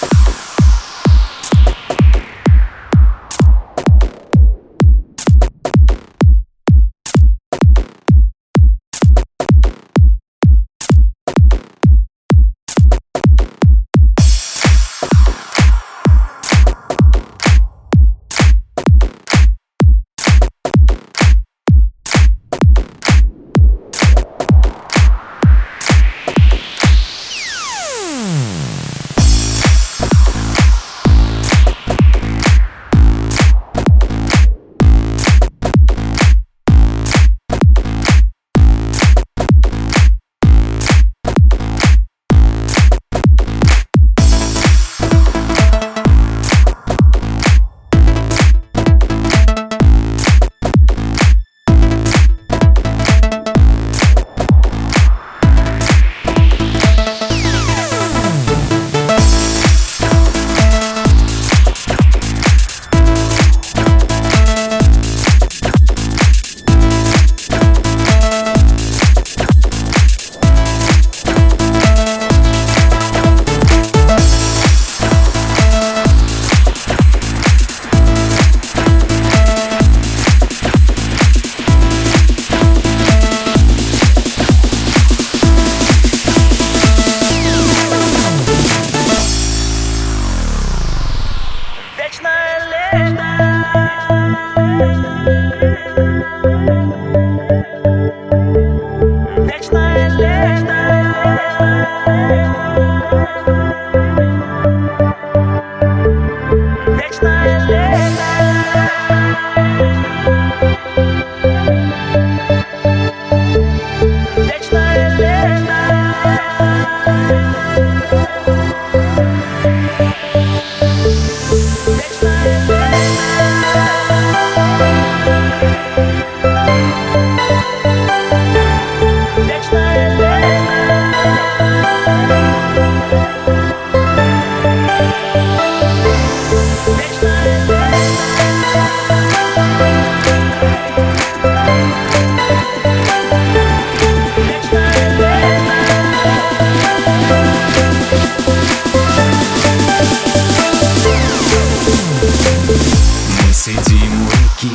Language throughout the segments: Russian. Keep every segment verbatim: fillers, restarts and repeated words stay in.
Сидим у реки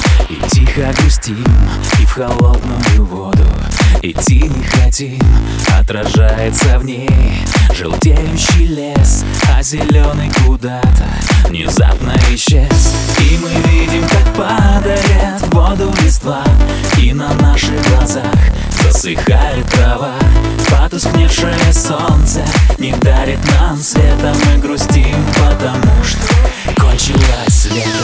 и тихо грустим, и в холодную воду идти не хотим. Отражается в ней желтеющий лес, а зеленый куда-то внезапно исчез. И мы видим, как падает в воду листва, и на наших глазах засыхает трава. Потускневшее солнце не дарит нам света, мы грустим, потому что кончилось лето.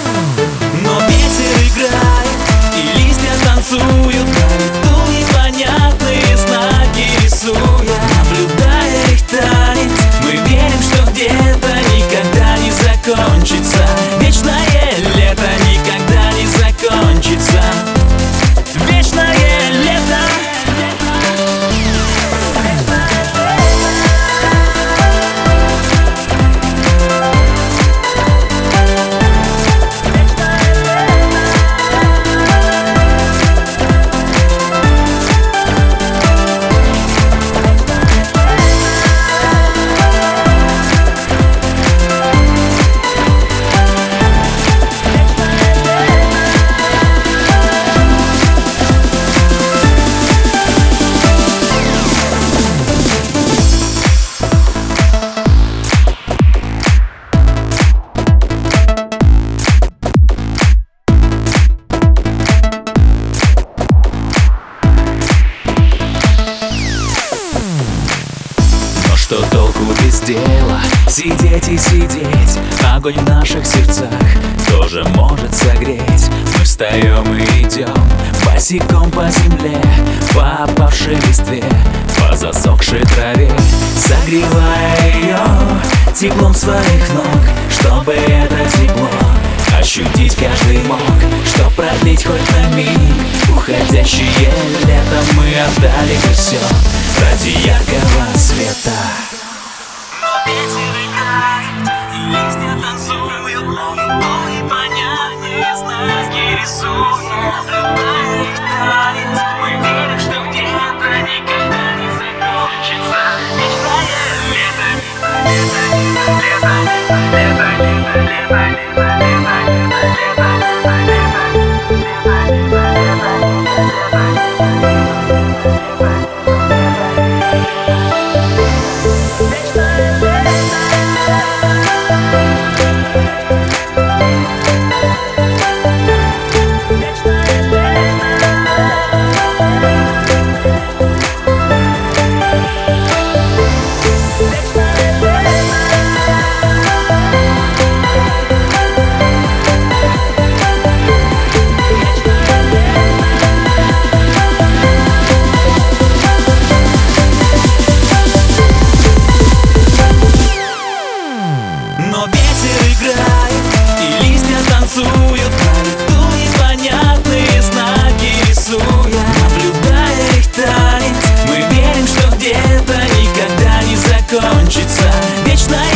Но ветер играет, и листья танцуют, на лету непонятные знаки рисуя. Наблюдая их танец, мы верим, что где-то никогда не закончится. Вечное лето никогда не закончится. Вечное лето. Что толку без дела сидеть и сидеть? Огонь в наших сердцах тоже может согреть. Мы встаем и идем босиком по земле, по опавшей листве, по засохшей траве, согревая ее теплом своих ног, чтобы это тепло ощутить каждый мог, чтоб продлить хоть на миг уходящее лето. Мы отдали бы все ради яркого света. Но ветер играет, и листья танцуют, но непонятные знаки рисуют. Наблюдая их танец, мы верим, что где-то никогда не закончится. Вечное лето, лето, лето. вечной